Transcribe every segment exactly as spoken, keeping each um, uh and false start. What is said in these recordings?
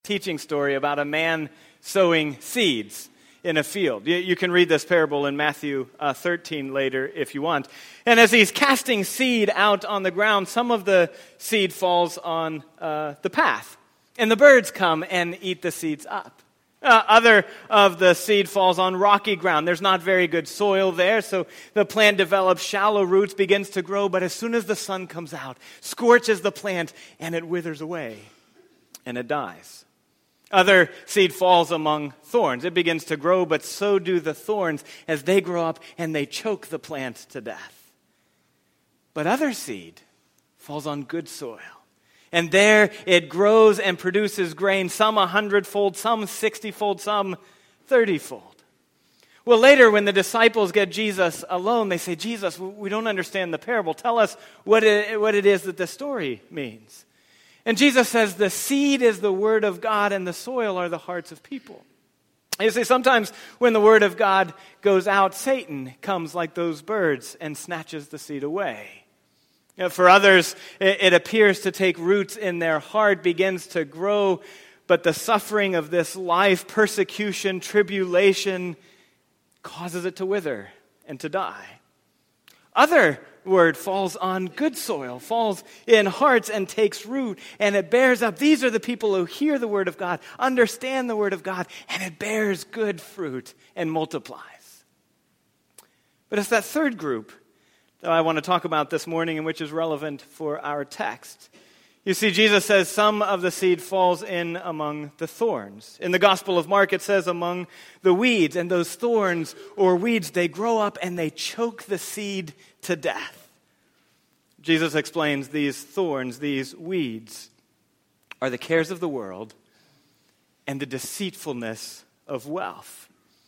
teaching story about a man sowing seeds in a field. You, you can read this parable in Matthew uh, thirteen later if you want. And as he's casting seed out on the ground, some of the seed falls on uh, the path. And the birds come and eat the seeds up. Uh, other of the seed falls on rocky ground. There's not very good soil there, so the plant develops shallow roots, begins to grow, but as soon as the sun comes out, scorches the plant, and it withers away, and it dies. Other seed falls among thorns. It begins to grow, but so do the thorns as they grow up and they choke the plant to death. But other seed falls on good soil. And there it grows and produces grain, some a hundredfold, some sixtyfold, some thirtyfold. Well, later when the disciples get Jesus alone, they say, Jesus, we don't understand the parable. Tell us what it, what it is that the story means. And Jesus says the seed is the word of God and the soil are the hearts of people. You see, sometimes when the word of God goes out, Satan comes like those birds and snatches the seed away. You know, for others, it, it appears to take roots in their heart, begins to grow, but the suffering of this life, persecution, tribulation, causes it to wither and to die. Other word falls on good soil, falls in hearts and takes root, and it bears up. These are the people who hear the word of God, understand the word of God, and it bears good fruit and multiplies. But it's that third group that I want to talk about this morning and which is relevant for our text. You see, Jesus says some of the seed falls in among the thorns. In the Gospel of Mark, it says among the weeds. And those thorns or weeds, they grow up and they choke the seed to death. Jesus explains these thorns, these weeds, are the cares of the world and the deceitfulness of wealth.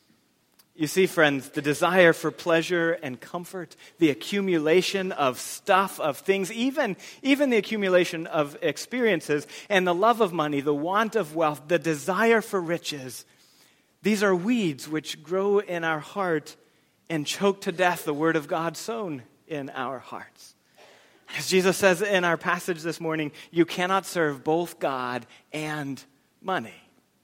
You see, friends, the desire for pleasure and comfort, the accumulation of stuff, of things, even, even the accumulation of experiences, and the love of money, the want of wealth, the desire for riches, these are weeds which grow in our heart and choke to death the word of God sown in our hearts. As Jesus says in our passage this morning, you cannot serve both God and money.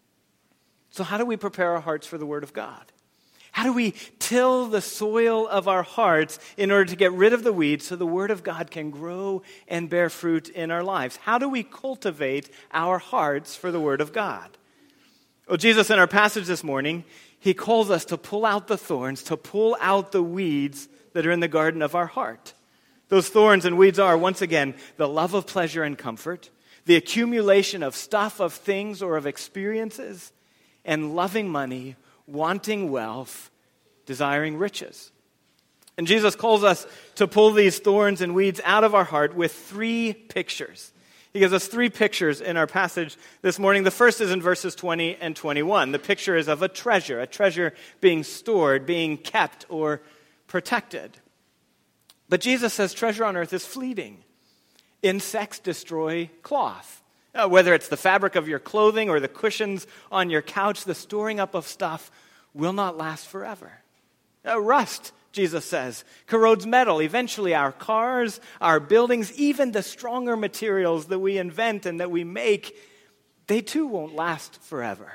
So how do we prepare our hearts for the word of God? How do we till the soil of our hearts in order to get rid of the weeds so the word of God can grow and bear fruit in our lives? How do we cultivate our hearts for the word of God? Well, Jesus in our passage this morning, he calls us to pull out the thorns, to pull out the weeds that are in the garden of our heart. Those thorns and weeds are, once again, the love of pleasure and comfort, the accumulation of stuff, of things, or of experiences, and loving money, wanting wealth, desiring riches. And Jesus calls us to pull these thorns and weeds out of our heart with three pictures. He gives us three pictures in our passage this morning. The first is in verses twenty and twenty-one. The picture is of a treasure, a treasure being stored, being kept, or protected. But Jesus says treasure on earth is fleeting. Insects destroy cloth. Uh, whether it's the fabric of your clothing or the cushions on your couch, the storing up of stuff will not last forever. Uh, rust, Jesus says, corrodes metal. Eventually our cars, our buildings, even the stronger materials that we invent and that we make, they too won't last forever.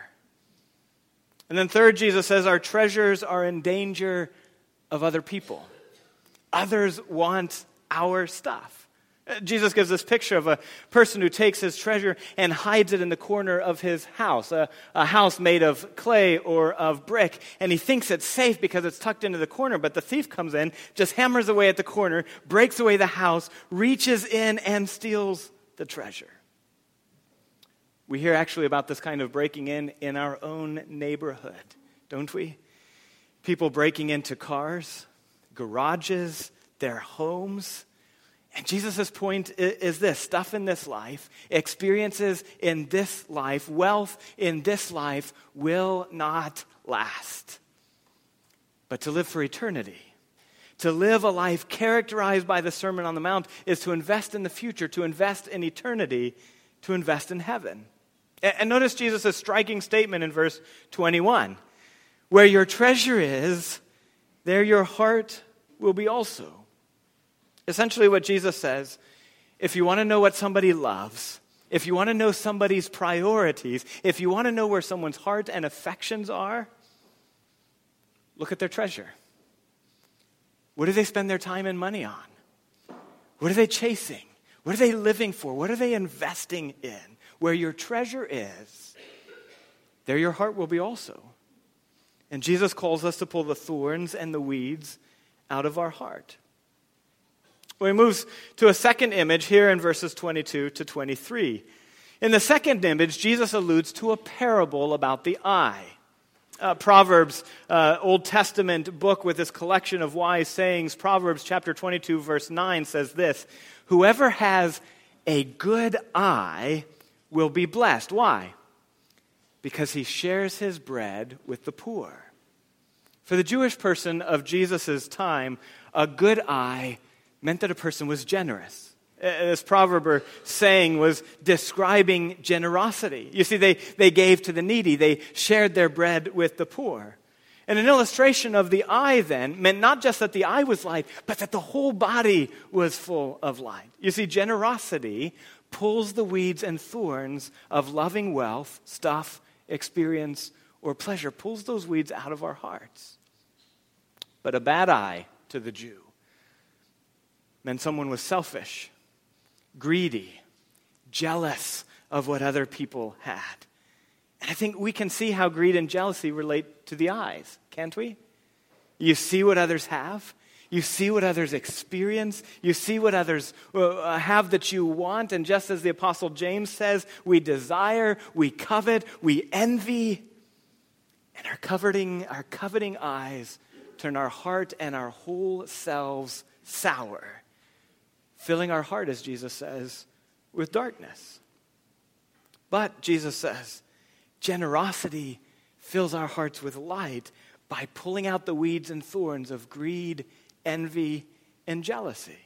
And then third, Jesus says our treasures are in danger of other people. Others want our stuff. Jesus gives this picture of a person who takes his treasure and hides it in the corner of his house, a, a house made of clay or of brick, and he thinks it's safe because it's tucked into the corner, but the thief comes in, just hammers away at the corner, breaks away the house, reaches in and steals the treasure. We hear actually about this kind of breaking in in our own neighborhood, don't we? People breaking into cars, garages, their homes. And Jesus' point is this: stuff in this life, experiences in this life, wealth in this life will not last. But to live for eternity, to live a life characterized by the Sermon on the Mount is to invest in the future, to invest in eternity, to invest in heaven. And notice Jesus' striking statement in verse twenty-one. Where your treasure is, there your heart will be also. Essentially what Jesus says, if you want to know what somebody loves, if you want to know somebody's priorities, if you want to know where someone's heart and affections are, look at their treasure. What do they spend their time and money on? What are they chasing? What are they living for? What are they investing in? Where your treasure is, there your heart will be also. And Jesus calls us to pull the thorns and the weeds out of our heart. Well, he moves to a second image here in verses twenty-two to twenty-three. In the second image, Jesus alludes to a parable about the eye. Uh, Proverbs, uh, Old Testament book with this collection of wise sayings, Proverbs chapter twenty-two, verse nine says this, "Whoever has a good eye will be blessed." Why? Because he shares his bread with the poor. For the Jewish person of Jesus' time, a good eye meant that a person was generous. This proverb or saying was describing generosity. You see, they, they gave to the needy. They shared their bread with the poor. And an illustration of the eye then meant not just that the eye was light, but that the whole body was full of light. You see, generosity pulls the weeds and thorns of loving wealth, stuff, experience, or pleasure, pulls those weeds out of our hearts. But a bad eye to the Jew meant someone was selfish, greedy, jealous of what other people had. And I think we can see how greed and jealousy relate to the eyes, can't we? You see what others have. You see what others experience. You see what others uh, have that you want. And just as the Apostle James says, we desire, we covet, we envy. And our coveting, our coveting eyes turn our heart and our whole selves sour, filling our heart, as Jesus says, with darkness. But, Jesus says, generosity fills our hearts with light by pulling out the weeds and thorns of greed, envy, and jealousy.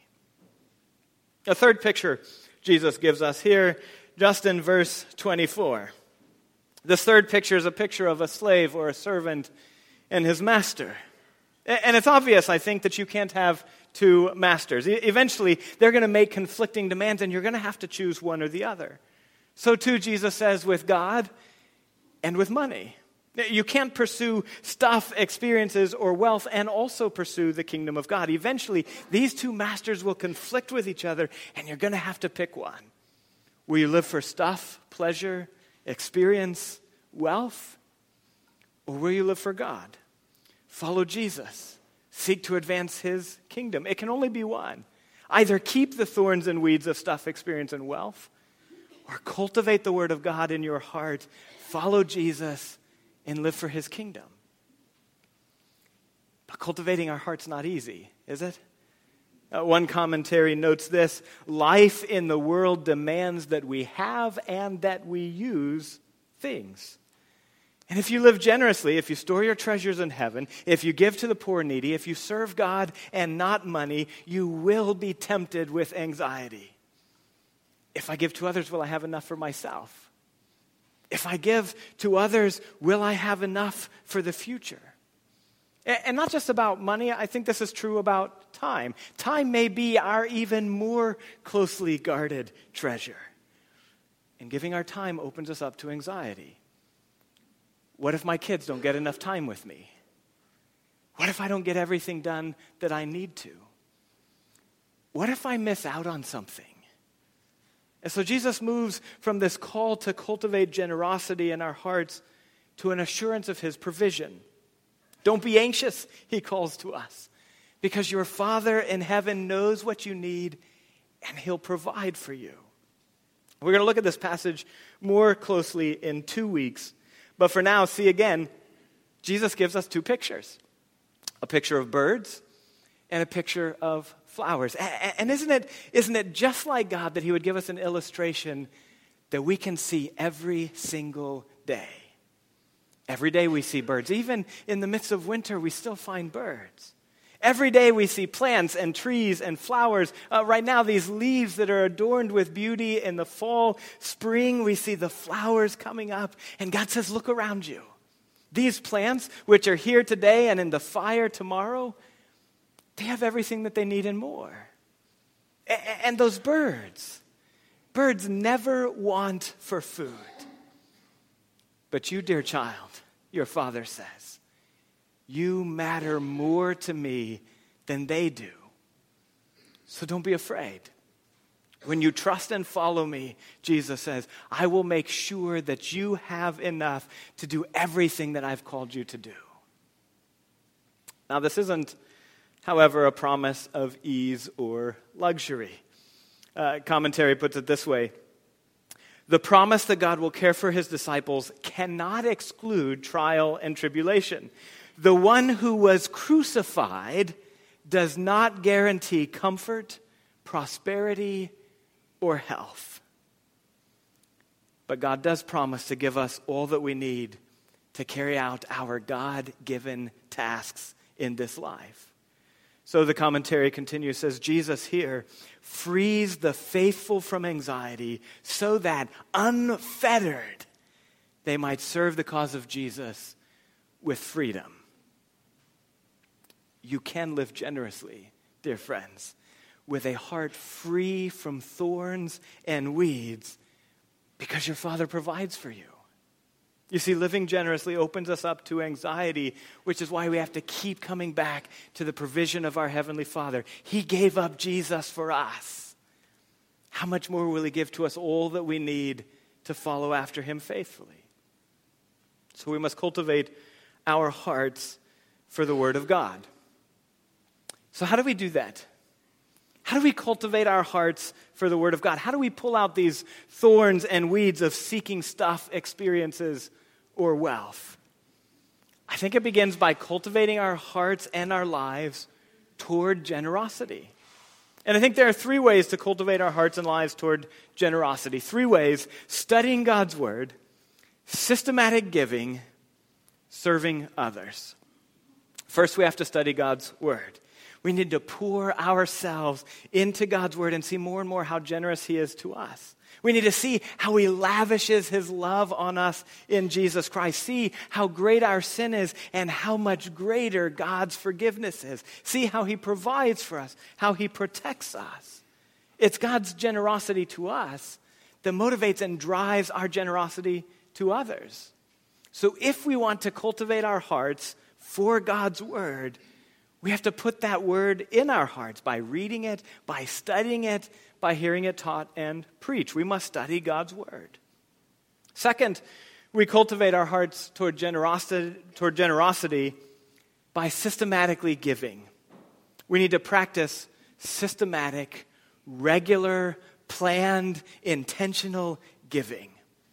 A third picture Jesus gives us here, just in verse twenty-four. This third picture is a picture of a slave or a servant and his master. And it's obvious, I think, that you can't have two masters. Eventually, they're going to make conflicting demands, and you're going to have to choose one or the other. So too, Jesus says, with God and with money. You can't pursue stuff, experiences, or wealth and also pursue the kingdom of God. Eventually, these two masters will conflict with each other, and you're going to have to pick one. Will you live for stuff, pleasure, experience, wealth? Or will you live for God? Follow Jesus. Seek to advance his kingdom. It can only be one. Either keep the thorns and weeds of stuff, experience, and wealth, or cultivate the word of God in your heart, follow Jesus, and live for his kingdom. But cultivating our heart's not easy, is it? Uh, one commentary notes this: life in the world demands that we have and that we use things. And if you live generously, if you store your treasures in heaven, if you give to the poor and needy, if you serve God and not money, you will be tempted with anxiety. If I give to others, will I have enough for myself? If I give to others, will I have enough for the future? And not just about money, I think this is true about time. Time may be our even more closely guarded treasure. And giving our time opens us up to anxiety. What if my kids don't get enough time with me? What if I don't get everything done that I need to? What if I miss out on something? And so Jesus moves from this call to cultivate generosity in our hearts to an assurance of his provision. Don't be anxious, he calls to us, because your Father in heaven knows what you need and he'll provide for you. We're going to look at this passage more closely in two weeks. But for now, see again, Jesus gives us two pictures. A picture of birds and a picture of flowers. And isn't it, isn't it just like God that he would give us an illustration that we can see every single day? Every day we see birds. Even in the midst of winter, we still find birds. Every day we see plants and trees and flowers. Uh, right now, these leaves that are adorned with beauty in the fall, spring, we see the flowers coming up. And God says, look around you. These plants, which are here today and in the fire tomorrow, they have everything that they need and more. A- and those birds, Birds never want for food. But you, dear child, your father says, you matter more to me than they do. So don't be afraid. When you trust and follow me, Jesus says, I will make sure that you have enough to do everything that I've called you to do. Now, this isn't, however, a promise of ease or luxury. Uh, commentary puts it this way. The promise that God will care for his disciples cannot exclude trial and tribulation. The one who was crucified does not guarantee comfort, prosperity, or health. But God does promise to give us all that we need to carry out our God-given tasks in this life. So the commentary continues, says, Jesus here frees the faithful from anxiety so that unfettered they might serve the cause of Jesus with freedom. You can live generously, dear friends, with a heart free from thorns and weeds because your Father provides for you. You see, living generously opens us up to anxiety, which is why we have to keep coming back to the provision of our Heavenly Father. He gave up Jesus for us. How much more will he give to us all that we need to follow after him faithfully? So we must cultivate our hearts for the Word of God. So how do we do that? How do we cultivate our hearts for the Word of God? How do we pull out these thorns and weeds of seeking stuff, experiences, or wealth? I think it begins by cultivating our hearts and our lives toward generosity. And I think there are three ways to cultivate our hearts and lives toward generosity. Three ways: studying God's Word, systematic giving, serving others. First, we have to study God's Word. We need to pour ourselves into God's Word and see more and more how generous he is to us. We need to see how he lavishes his love on us in Jesus Christ. See how great our sin is and how much greater God's forgiveness is. See how he provides for us, how he protects us. It's God's generosity to us that motivates and drives our generosity to others. So if we want to cultivate our hearts for God's Word, we have to put that Word in our hearts by reading it, by studying it, by hearing it taught and preached. We must study God's Word. Second, we cultivate our hearts toward generosity, toward generosity by systematically giving. We need to practice systematic, regular, planned, intentional giving.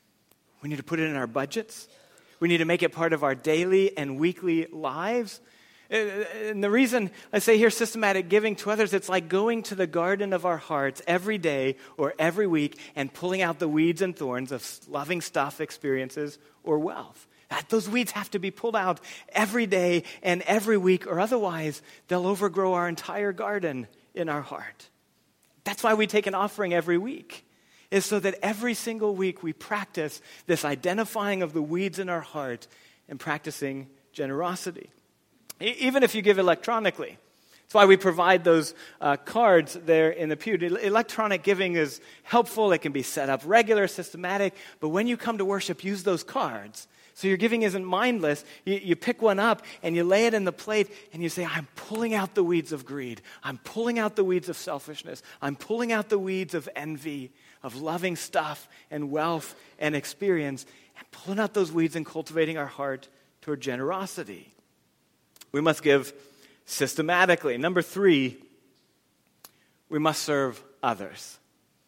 We need to put it in our budgets. We need to make it part of our daily and weekly lives. And the reason I say here systematic giving to others, it's like going to the garden of our hearts every day or every week and pulling out the weeds and thorns of loving stuff, experiences, or wealth. That, those weeds have to be pulled out every day and every week, or otherwise they'll overgrow our entire garden in our heart. That's why we take an offering every week, is so that every single week we practice this identifying of the weeds in our heart and practicing generosity. Even if you give electronically. That's why we provide those uh, cards there in the pew. Electronic giving is helpful. It can be set up regular, systematic. But when you come to worship, use those cards. So your giving isn't mindless. You, you pick one up and you lay it in the plate and you say, I'm pulling out the weeds of greed. I'm pulling out the weeds of selfishness. I'm pulling out the weeds of envy, of loving stuff and wealth and experience, and pulling out those weeds and cultivating our heart toward generosity. We must give systematically. Number three, we must serve others.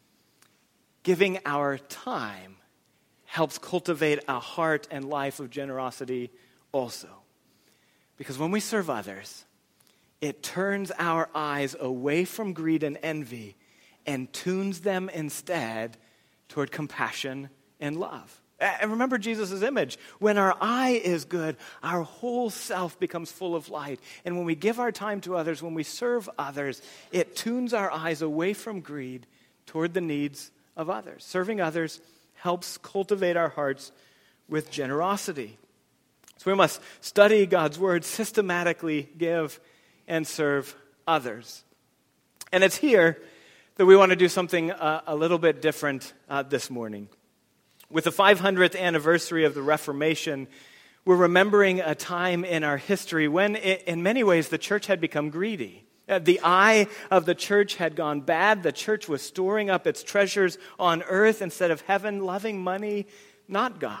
Giving our time helps cultivate a heart and life of generosity also. Because when we serve others, it turns our eyes away from greed and envy and tunes them instead toward compassion and love. And remember Jesus' image. When our eye is good, our whole self becomes full of light. And when we give our time to others, when we serve others, it tunes our eyes away from greed toward the needs of others. Serving others helps cultivate our hearts with generosity. So we must study God's Word, systematically give and serve others. And it's here that we want to do something uh, a little bit different uh, this morning. With the five hundredth anniversary of the Reformation, we're remembering a time in our history when, in many ways, the church had become greedy. The eye of the church had gone bad. The church was storing up its treasures on earth instead of heaven, loving money, not God.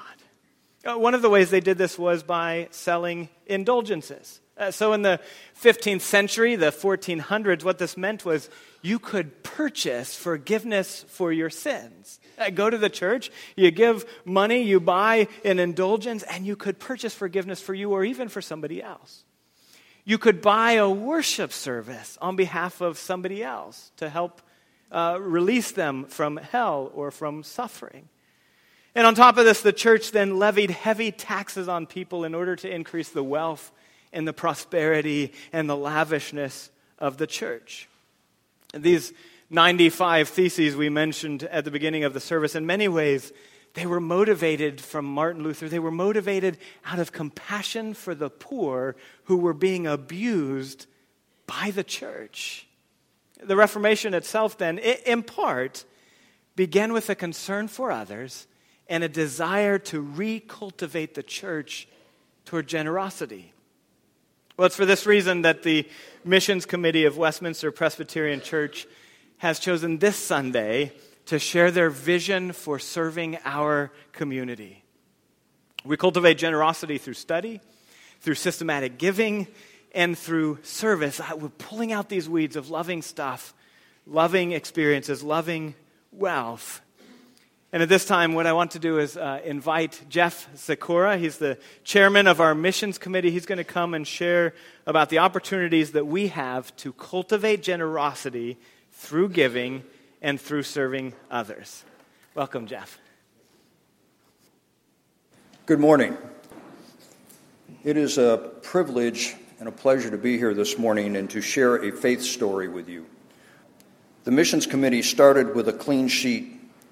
One of the ways they did this was by selling indulgences. Uh, so in the fifteenth century, the fourteen hundreds, what this meant was you could purchase forgiveness for your sins. Uh, go to the church, you give money, you buy an indulgence, and you could purchase forgiveness for you or even for somebody else. You could buy a worship service on behalf of somebody else to help uh, release them from hell or from suffering. And on top of this, the church then levied heavy taxes on people in order to increase the wealth and the prosperity and the lavishness of the church. And these ninety-five theses we mentioned at the beginning of the service, in many ways, they were motivated from Martin Luther. They were motivated out of compassion for the poor who were being abused by the church. The Reformation itself then, in part, began with a concern for others and a desire to recultivate the church toward generosity. Well, it's for this reason that the Missions Committee of Westminster Presbyterian Church has chosen this Sunday to share their vision for serving our community. We cultivate generosity through study, through systematic giving, and through service. We're pulling out these weeds of loving stuff, loving experiences, loving wealth. And at this time, what I want to do is uh, invite Jeff Sikora. He's the chairman of our missions committee. He's going to come and share about the opportunities that we have to cultivate generosity through giving and through serving others. Welcome, Jeff. Good morning. It is a privilege and a pleasure to be here this morning and to share a faith story with you. The missions committee started with a clean sheet,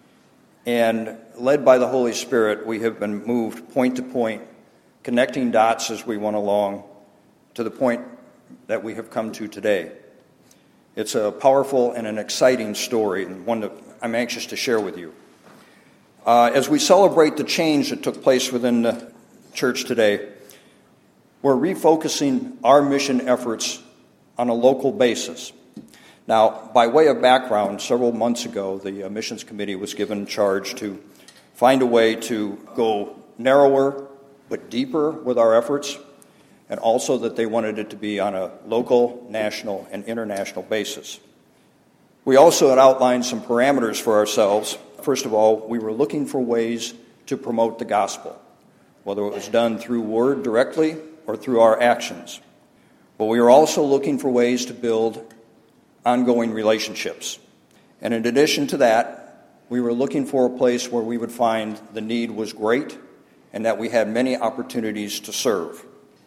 and led by the Holy Spirit, we have been moved point to point, connecting dots as we went along to the point that we have come to today. It's a powerful and an exciting story, and one that I'm anxious to share with you. Uh, as we celebrate the change that took place within the church today, we're refocusing our mission efforts on a local basis. Now, by way of background, several months ago, the uh, Missions Committee was given charge to find a way to go narrower but deeper with our efforts, and also that they wanted it to be on a local, national, and international basis. We also had outlined some parameters for ourselves. First of all, we were looking for ways to promote the gospel, whether it was done through word directly or through our actions. But we were also looking for ways to build ongoing relationships. And in addition to that, we were looking for a place where we would find the need was great and that we had many opportunities to serve.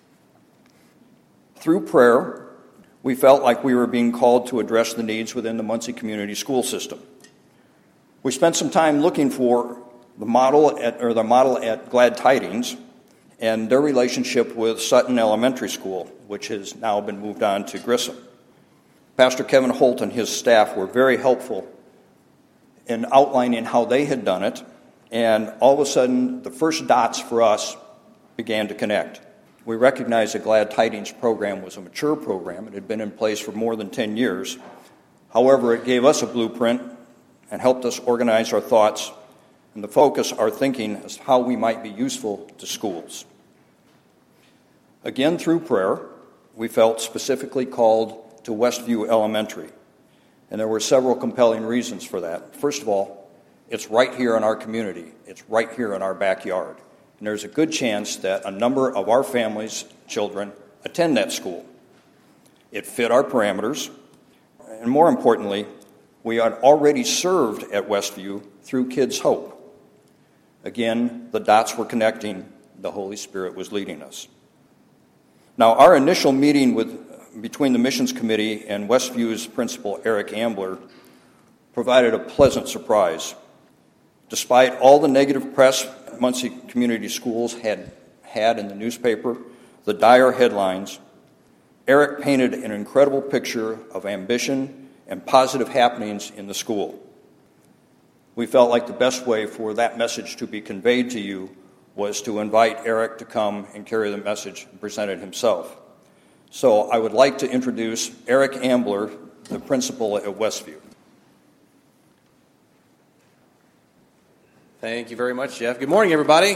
Through prayer, we felt like we were being called to address the needs within the Muncie Community School System. We spent some time looking for the model at, or the model at Glad Tidings and their relationship with Sutton Elementary School, which has now been moved on to Grissom. Pastor Kevin Holt and his staff were very helpful in outlining how they had done it, and all of a sudden, the first dots for us began to connect. We recognized the Glad Tidings program was a mature program. It had been in place for more than ten years. However, it gave us a blueprint and helped us organize our thoughts and to focus our thinking as to how we might be useful to schools. Again, through prayer, we felt specifically called to Westview Elementary. And there were several compelling reasons for that. First of all, it's right here in our community. It's right here in our backyard. And there's a good chance that a number of our family's children attend that school. It fit our parameters. And more importantly, we had already served at Westview through Kids Hope. Again, the dots were connecting. The Holy Spirit was leading us. Now, our initial meeting with between the Missions Committee and Westview's principal, Eric Ambler, provided a pleasant surprise. Despite all the negative press Muncie Community Schools had had in the newspaper, the dire headlines, Eric painted an incredible picture of ambition and positive happenings in the school. We felt like the best way for that message to be conveyed to you was to invite Eric to come and carry the message and present it himself. So I would like to introduce Eric Ambler, the principal at Westview. Thank you very much, Jeff. Good morning, everybody.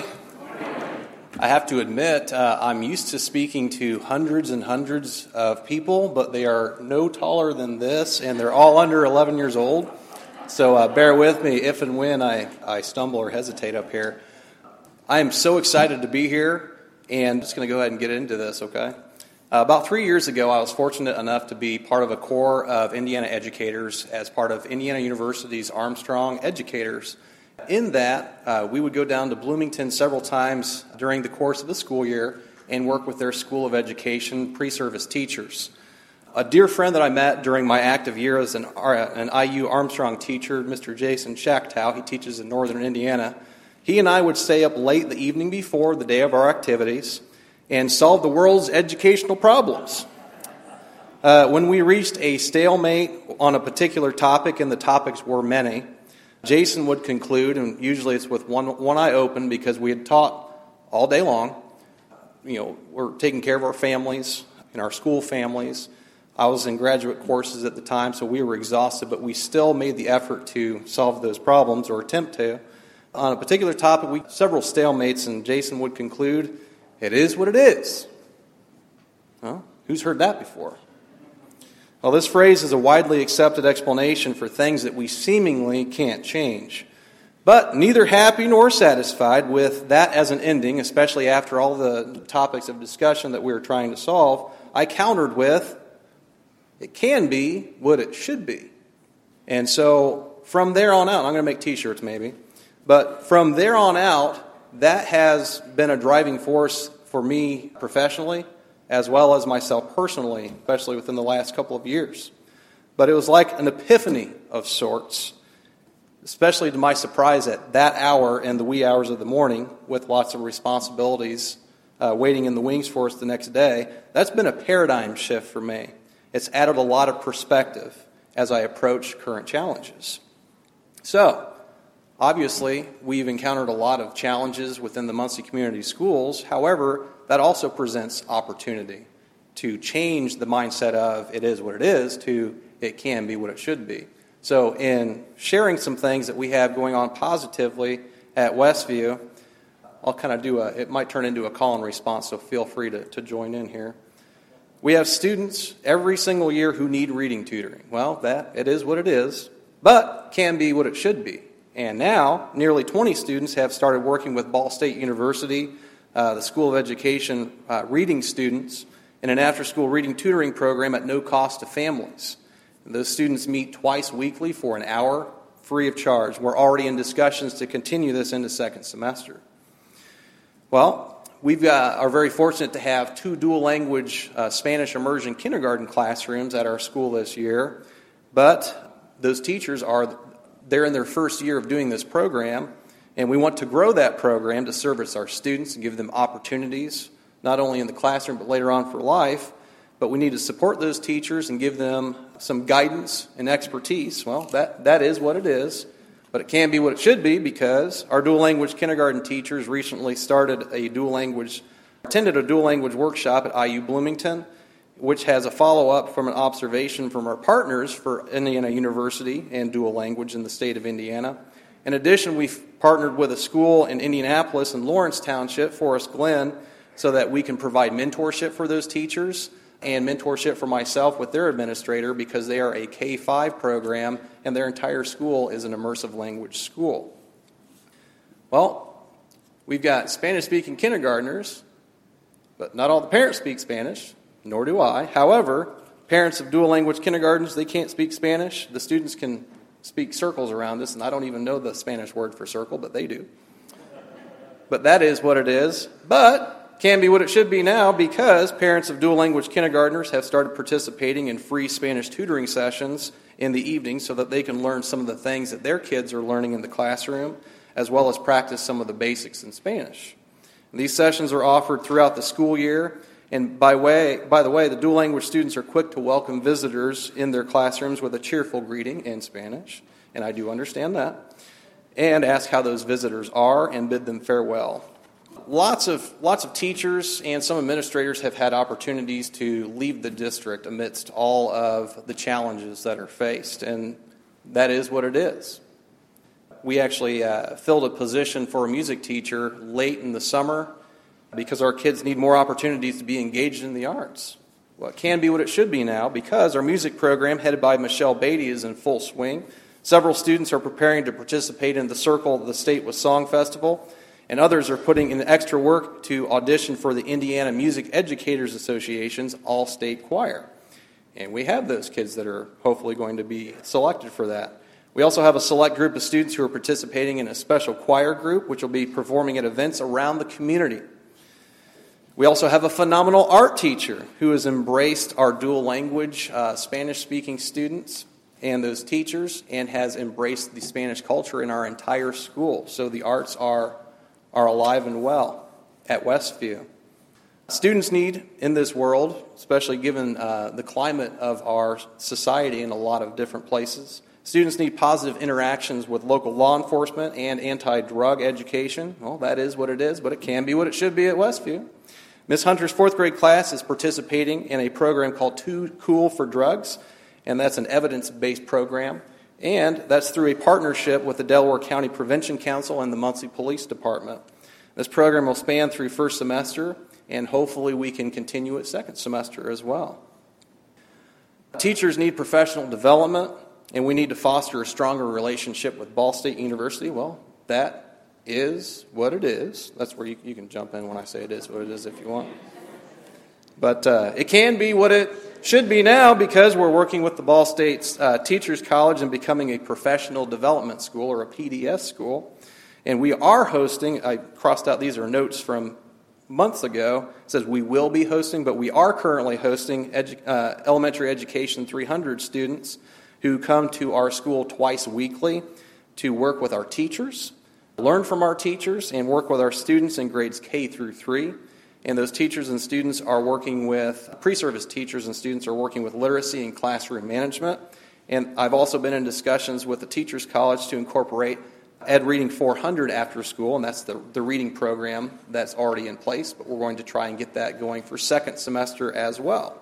I have to admit, uh, I'm used to speaking to hundreds and hundreds of people, but they are no taller than this, and they're all under eleven years old. So uh, bear with me if and when I, I stumble or hesitate up here. I am so excited to be here, and I'm just going to go ahead and get into this, okay? Uh, about three years ago, I was fortunate enough to be part of a corps of Indiana educators as part of Indiana University's Armstrong Educators. In that, uh, we would go down to Bloomington several times during the course of the school year and work with their School of Education pre-service teachers. A dear friend that I met during my active year as an, an I U Armstrong teacher, Mister Jason Schachtow, he teaches in northern Indiana, he and I would stay up late the evening before the day of our activities and solve the world's educational problems. Uh, when we reached a stalemate on a particular topic, and the topics were many, Jason would conclude, and usually it's with one, one eye open because we had taught all day long. You know, we're taking care of our families and our school families. I was in graduate courses at the time, so we were exhausted, but we still made the effort to solve those problems or attempt to. On a particular topic, we several stalemates, and Jason would conclude, it is what it is. Well, who's heard that before? Well, this phrase is a widely accepted explanation for things that we seemingly can't change. But neither happy nor satisfied with that as an ending, especially after all the topics of discussion that we were trying to solve, I countered with, it can be what it should be. And so from there on out, I'm going to make t-shirts maybe, but from there on out, that has been a driving force for me professionally, as well as myself personally, especially within the last couple of years. But it was like an epiphany of sorts, especially to my surprise at that hour and the wee hours of the morning with lots of responsibilities uh, waiting in the wings for us the next day. That's been a paradigm shift for me. It's added a lot of perspective as I approach current challenges. So, obviously, we've encountered a lot of challenges within the Muncie Community Schools. However, that also presents opportunity to change the mindset of it is what it is to it can be what it should be. So in sharing some things that we have going on positively at Westview, I'll kind of do a, it might turn into a call and response, so feel free to, to join in here. We have students every single year who need reading tutoring. Well, that, it is what it is, but can be what it should be. And now, nearly twenty students have started working with Ball State University, uh, the School of Education, uh, reading students in an after-school reading tutoring program at no cost to families. And those students meet twice weekly for an hour, free of charge. We're already in discussions to continue this into second semester. Well, we uh, are very fortunate to have two dual-language uh, Spanish immersion kindergarten classrooms at our school this year, but those teachers are they're in their first year of doing this program, and we want to grow that program to service our students and give them opportunities, not only in the classroom but later on for life. But we need to support those teachers and give them some guidance and expertise. Well, that, that is what it is, but it can be what it should be because our dual-language kindergarten teachers recently started a dual-language, attended a dual-language workshop at I U Bloomington, which has a follow-up from an observation from our partners for Indiana University and dual language in the state of Indiana. In addition, we've partnered with a school in Indianapolis and Lawrence Township, Forest Glen, so that we can provide mentorship for those teachers and mentorship for myself with their administrator because they are a K five program and their entire school is an immersive language school. Well, we've got Spanish-speaking kindergartners, but not all the parents speak Spanish. Nor do I. However, parents of dual-language kindergartens, they can't speak Spanish. The students can speak circles around this, and I don't even know the Spanish word for circle, but they do. But that is what it is. But can be what it should be now because parents of dual-language kindergartners have started participating in free Spanish tutoring sessions in the evening so that they can learn some of the things that their kids are learning in the classroom, as well as practice some of the basics in Spanish. And these sessions are offered throughout the school year, And by way, by the way, the dual language students are quick to welcome visitors in their classrooms with a cheerful greeting in Spanish, and I do understand that, and ask how those visitors are and bid them farewell. Lots of lots of teachers and some administrators have had opportunities to leave the district amidst all of the challenges that are faced, and that is what it is. We actually uh, filled a position for a music teacher late in the summer because our kids need more opportunities to be engaged in the arts. Well, it can be what it should be now because our music program, headed by Michelle Beatty, is in full swing. Several students are preparing to participate in the Circle of the State with Song Festival, and others are putting in extra work to audition for the Indiana Music Educators Association's All-State Choir. And we have those kids that are hopefully going to be selected for that. We also have a select group of students who are participating in a special choir group, which will be performing at events around the community. We also have a phenomenal art teacher who has embraced our dual language uh, Spanish-speaking students and those teachers and has embraced the Spanish culture in our entire school. So the arts are, are alive and well at Westview. Students need in this world, especially given uh, the climate of our society in a lot of different places, students need positive interactions with local law enforcement and anti-drug education. Well, that is what it is, but it can be what it should be at Westview. Miz Hunter's fourth grade class is participating in a program called Too Cool for Drugs, and that's an evidence-based program. And that's through a partnership with the Delaware County Prevention Council and the Muncie Police Department. This program will span through first semester, and hopefully we can continue it second semester as well. Teachers need professional development, and we need to foster a stronger relationship with Ball State University. Well, that is what it is. That's where you, you can jump in when I say it is what it is if you want. But uh, it can be what it should be now because we're working with the Ball State's uh, Teachers College and becoming a professional development school or a P D S school. And we are hosting, I crossed out, these are notes from months ago, it says we will be hosting, but we are currently hosting edu- uh, Elementary Education three hundred students who come to our school twice weekly to work with our teachers, learn from our teachers, and work with our students in grades K through three. And those teachers and students are working with, pre-service teachers and students are working with literacy and classroom management. And I've also been in discussions with the Teachers College to incorporate Ed Reading four hundred after school, and that's the, the reading program that's already in place, but we're going to try and get that going for second semester as well.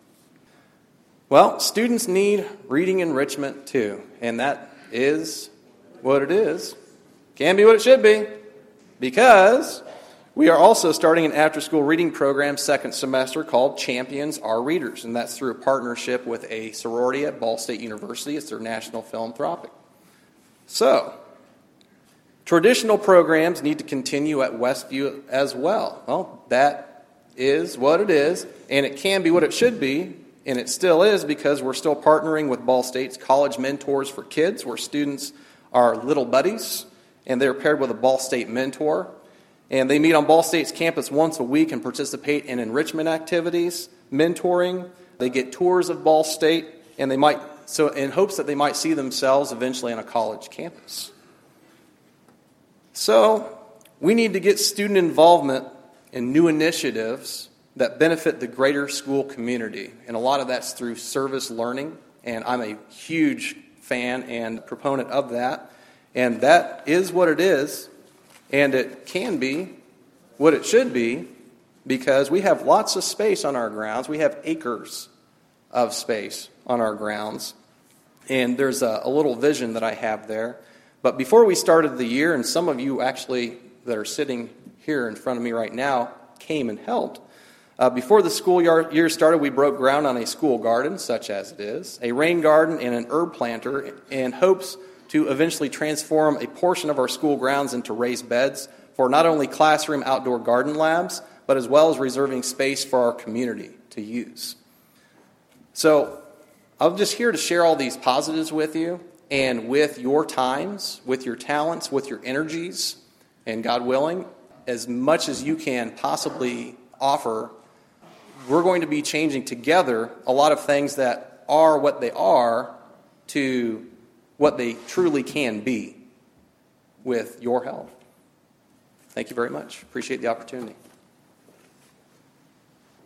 Well, students need reading enrichment too, and that is what it is. Can be what it should be, because we are also starting an after-school reading program second semester called Champions Our Readers, and that's through a partnership with a sorority at Ball State University. It's their National Philanthropic. So, traditional programs need to continue at Westview as well. Well, that is what it is, and it can be what it should be, and it still is because we're still partnering with Ball State's College Mentors for Kids, where students are little buddies, and they're paired with a Ball State mentor. And they meet on Ball State's campus once a week and participate in enrichment activities, mentoring. They get tours of Ball State, and they might, so in hopes that they might see themselves eventually on a college campus. So we need to get student involvement in new initiatives that benefit the greater school community. And a lot of that's through service learning, and I'm a huge fan and proponent of that. And that is what it is, and it can be what it should be, because we have lots of space on our grounds. We have acres of space on our grounds, and there's a, a little vision that I have there. But before we started the year, and some of you actually that are sitting here in front of me right now came and helped, uh, before the school year started, we broke ground on a school garden, such as it is, a rain garden, and an herb planter, in hopes to eventually transform a portion of our school grounds into raised beds for not only classroom outdoor garden labs, but as well as reserving space for our community to use. So I'm just here to share all these positives with you, and with your times, with your talents, with your energies, and God willing, as much as you can possibly offer, we're going to be changing together a lot of things that are what they are to what they truly can be with your help. Thank you very much. Appreciate the opportunity.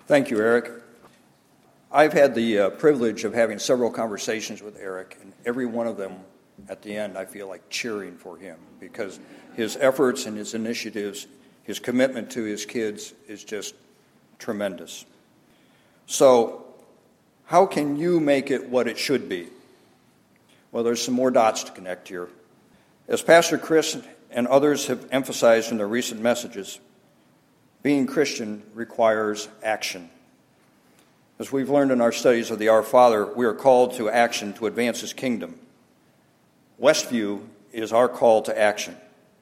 Thank you, Eric. I've had the uh, privilege of having several conversations with Eric, and every one of them, at the end, I feel like cheering for him because his efforts and his initiatives, his commitment to his kids is just tremendous. So, how can you make it what it should be? Well, there's some more dots to connect here. As Pastor Chris and others have emphasized in their recent messages, being Christian requires action. As we've learned in our studies of the Our Father, we are called to action to advance His kingdom. Westview is our call to action.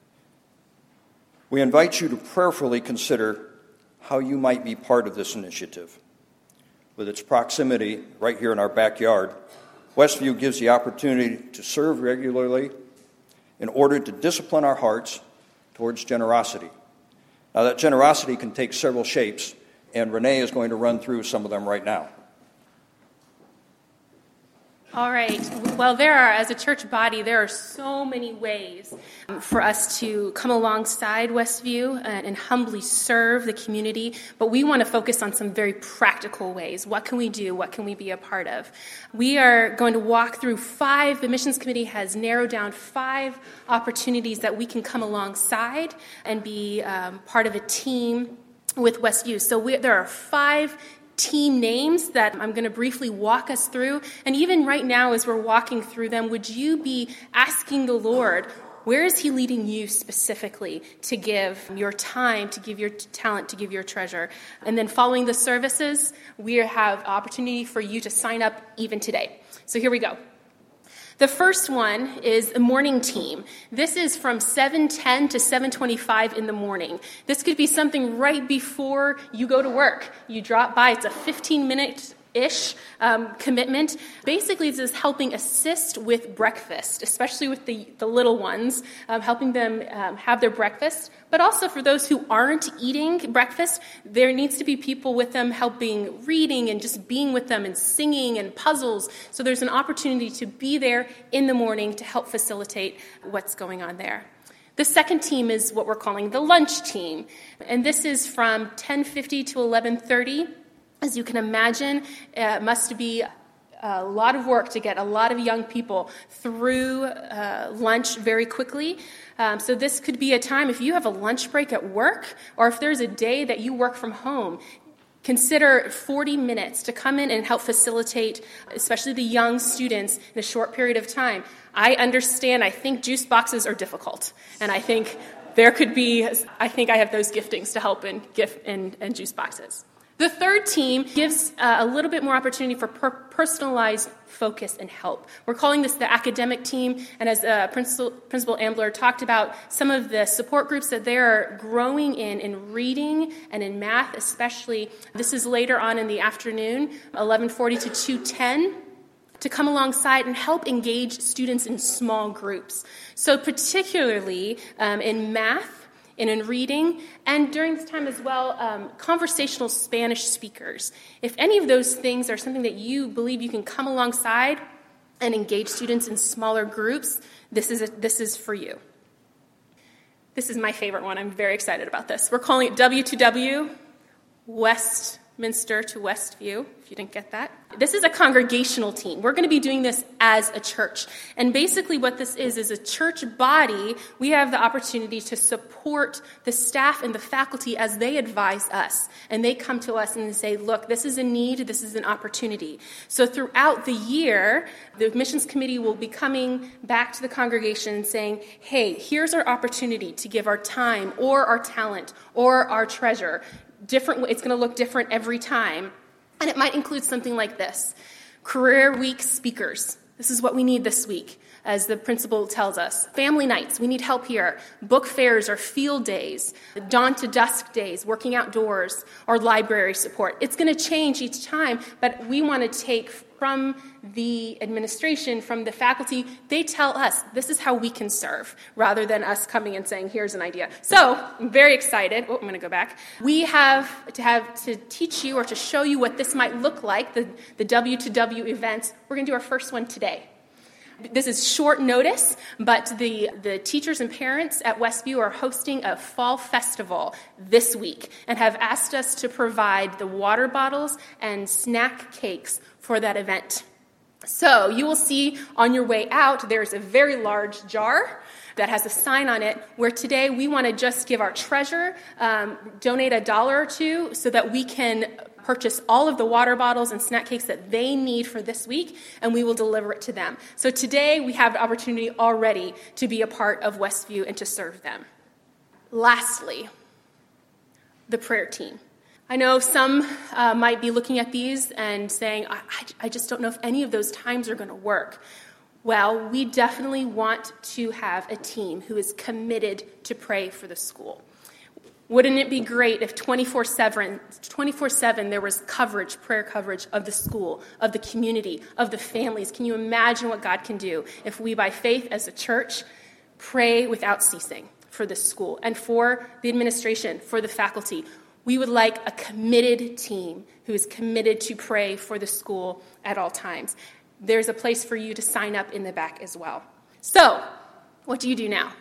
We invite you to prayerfully consider how you might be part of this initiative. With its proximity right here in our backyard, Westview gives the opportunity to serve regularly in order to discipline our hearts towards generosity. Now, that generosity can take several shapes, and Renee is going to run through some of them right now. All right. Well, there are, as a church body, there are so many ways for us to come alongside Westview and, and humbly serve the community, but we want to focus on some very practical ways. What can we do? What can we be a part of? We are going to walk through five, the Missions Committee has narrowed down five opportunities that we can come alongside and be um, part of a team with Westview. So we, there are five team names that I'm going to briefly walk us through. And even right now, as we're walking through them, would you be asking the Lord, where is He leading you specifically to give your time, to give your talent, to give your treasure? And then following the services, we have opportunity for you to sign up even today. So here we go. The first one is the morning team. This is from seven ten to seven twenty-five in the morning. This could be something right before you go to work. You drop by. It's a fifteen-minute ish um, commitment. Basically, this is helping assist with breakfast, especially with the, the little ones, um, helping them um, have their breakfast. But also for those who aren't eating breakfast, there needs to be people with them helping reading and just being with them and singing and puzzles. So there's an opportunity to be there in the morning to help facilitate what's going on there. The second team is what we're calling the lunch team. And this is from ten fifty to eleven thirty. As you can imagine, it must be a lot of work to get a lot of young people through uh, lunch very quickly. Um, so this could be a time, if you have a lunch break at work, or if there's a day that you work from home, consider forty minutes to come in and help facilitate, especially the young students, in a short period of time. I understand, I think juice boxes are difficult, and I think there could be, I think I have those giftings to help in, gift, in, in juice boxes. The third team gives uh, a little bit more opportunity for per- personalized focus and help. We're calling this the academic team, and as uh, Principal, Principal Ambler talked about, some of the support groups that they're growing in, in reading and in math especially. This is later on in the afternoon, eleven forty to two ten, to come alongside and help engage students in small groups. So particularly um, in math, and in reading, and during this time as well, um, conversational Spanish speakers. If any of those things are something that you believe you can come alongside and engage students in smaller groups, this is a, this is for you. This is my favorite one. I'm very excited about this. We're calling it W two W, Westminster to Westview, if you didn't get that. This is a congregational team. We're going to be doing this as a church. And basically what this is, is a church body. We have the opportunity to support the staff and the faculty as they advise us. And they come to us and they say, look, this is a need, this is an opportunity. So throughout the year, the Missions Committee will be coming back to the congregation and saying, hey, here's our opportunity to give our time or our talent or our treasure. Different. It's going to look different every time. And it might include something like this. Career Week speakers. This is what we need this week, as the principal tells us. Family nights. We need help here. Book fairs or field days. Dawn to dusk days, working outdoors, or library support. It's going to change each time, but we want to take from the administration, from the faculty, they tell us this is how we can serve, rather than us coming and saying, here's an idea. So I'm very excited. Oh, I'm going to go back. We have to have to teach you or to show you what this might look like, the, the W two W events. We're going to do our first one today. This is short notice, but the, the teachers and parents at Westview are hosting a fall festival this week and have asked us to provide the water bottles and snack cakes for that event. So you will see on your way out, there's a very large jar that has a sign on it where today we want to just give our treasurer, um, donate a dollar or two so that we can purchase all of the water bottles and snack cakes that they need for this week, and we will deliver it to them. So today we have the opportunity already to be a part of Westview and to serve them. Lastly, the prayer team. I know some uh, might be looking at these and saying, I, I just don't know if any of those times are going to work. Well, we definitely want to have a team who is committed to pray for the school. Wouldn't it be great if twenty-four seven, twenty-four seven there was coverage, prayer coverage of the school, of the community, of the families? Can you imagine what God can do if we, by faith as a church, pray without ceasing for this school and for the administration, for the faculty? We would like a committed team who is committed to pray for the school at all times. There's a place for you to sign up in the back as well. So, what do you do now?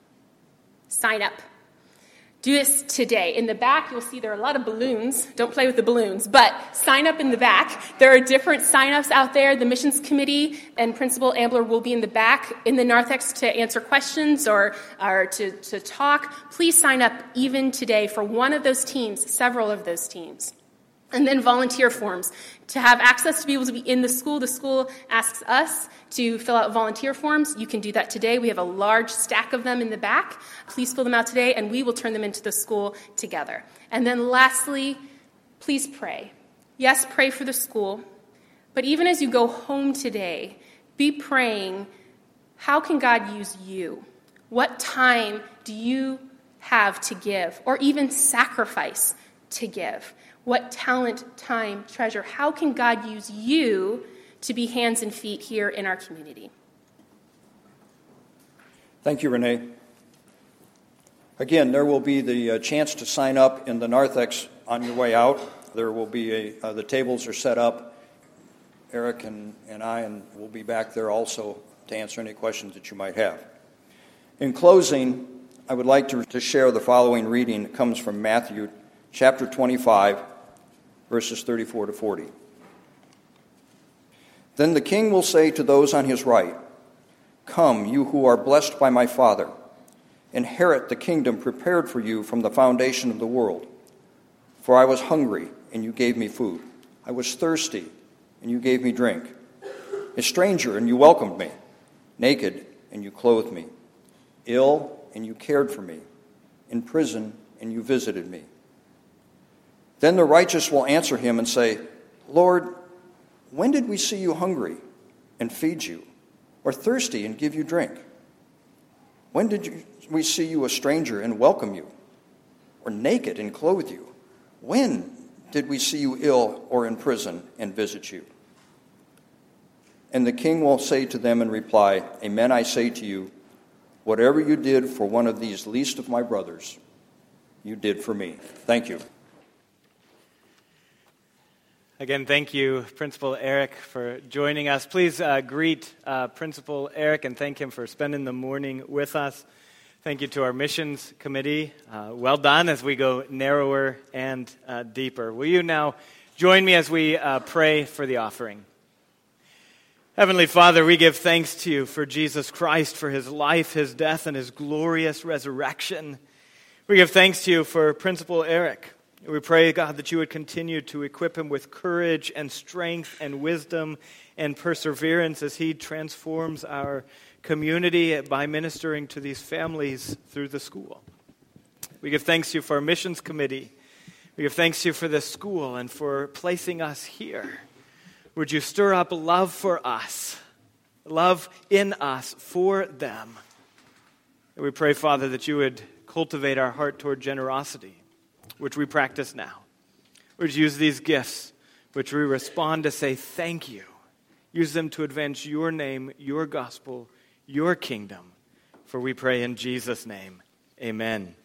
Sign up. Do this today. In the back, you'll see there are a lot of balloons. Don't play with the balloons, but sign up in the back. There are different sign-ups out there. The missions committee and Principal Ambler will be in the back in the narthex to answer questions or, or to, to talk. Please sign up even today for one of those teams, several of those teams. And then volunteer forms. To have access to be able to be in the school, the school asks us to fill out volunteer forms. You can do that today. We have a large stack of them in the back. Please fill them out today, and we will turn them into the school together. And then lastly, please pray. Yes, pray for the school. But even as you go home today, be praying, how can God use you? What time do you have to give, or even sacrifice to give? What talent, time, treasure, how can God use you to be hands and feet here in our community? Thank you, Renee. Again, there will be the uh, chance to sign up in the narthex on your way out. There will be a, uh, the tables are set up. Eric and, and I and will be back there also to answer any questions that you might have. In closing, I would like to, to share the following reading. It comes from Matthew chapter twenty-five, verses thirty-four to forty. Then the king will say to those on his right, "Come, you who are blessed by my Father, inherit the kingdom prepared for you from the foundation of the world. For I was hungry, and you gave me food. I was thirsty, and you gave me drink. A stranger, and you welcomed me. Naked, and you clothed me. Ill, and you cared for me. In prison, and you visited me." Then the righteous will answer him and say, "Lord, when did we see you hungry and feed you, or thirsty and give you drink? When did you, we see you a stranger and welcome you, or naked and clothe you? When did we see you ill or in prison and visit you?" And the king will say to them in reply, "Amen, I say to you, whatever you did for one of these least of my brothers, you did for me." Thank you. Again, thank you, Principal Eric, for joining us. Please uh, greet uh, Principal Eric and thank him for spending the morning with us. Thank you to our missions committee. Uh, well done as we go narrower and uh, deeper. Will you now join me as we uh, pray for the offering? Heavenly Father, we give thanks to you for Jesus Christ, for his life, his death, and his glorious resurrection. We give thanks to you for Principal Eric. We pray, God, that you would continue to equip him with courage and strength and wisdom and perseverance as he transforms our community by ministering to these families through the school. We give thanks to you for our missions committee. We give thanks to you for this school and for placing us here. Would you stir up love for us, love in us for them? And we pray, Father, that you would cultivate our heart toward generosity, which we practice now. Would you use these gifts, which we respond to say thank you. Use them to advance your name, your gospel, your kingdom. For we pray in Jesus' name, amen.